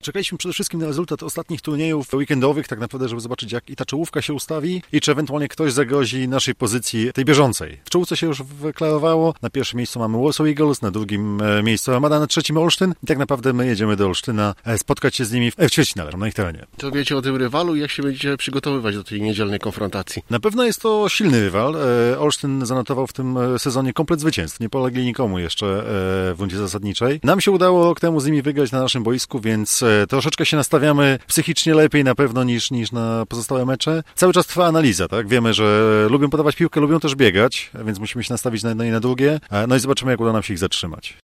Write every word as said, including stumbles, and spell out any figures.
Czekaliśmy przede wszystkim na rezultat ostatnich turniejów weekendowych, tak naprawdę, żeby zobaczyć, jak i ta czołówka się ustawi i czy ewentualnie ktoś zagrozi naszej pozycji, tej bieżącej. W czołówce się już wyklarowało. Na pierwszym miejscu mamy Warsaw Eagles, na drugim miejscu Armada, na trzecim Olsztyn. I tak naprawdę my jedziemy do Olsztyna spotkać się z nimi w ćwierćfinale na ich terenie. Co wiecie o tym rywalu i jak się będziecie przygotowywać do tej niedzielnej konfrontacji? Na pewno jest to silny rywal. Olsztyn zanotował w tym sezonie komplet zwycięstw. Nie polegli nikomu jeszcze w rundzie zasadniczej. Nam się udało rok temu z nimi wygrać na naszym boisku, więc troszeczkę się nastawiamy psychicznie lepiej na pewno niż, niż na pozostałe mecze. Cały czas trwa analiza, tak? Wiemy, że lubią podawać piłkę, lubią też biegać, więc musimy się nastawić na jedno i na drugie. No i zobaczymy, jak uda nam się ich zatrzymać.